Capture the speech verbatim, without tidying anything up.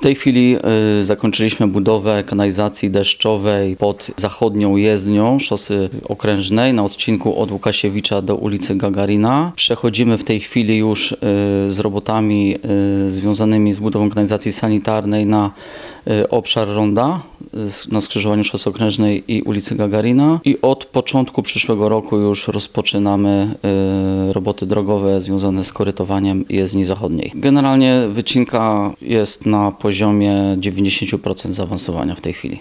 tej chwili y, zakończyliśmy budowę kanalizacji deszczowej pod zachodnią jezdnią szosy okrężnej na odcinku od Łukasiewicza do ulicy Gagarina. Przechodzimy w tej chwili już y, z robotami y, związanymi z budową kanalizacji sanitarnej na y, obszar ronda y, na skrzyżowaniu szosy okrężnej i ulicy Gagarina i od początku przyszłego roku już rozpoczynamy y, roboty drogowe związane z korytowaniem jezdni zachodniej. Generalnie wycinka jest na poziomie dziewięćdziesiąt procent zaawansowania w tej chwili.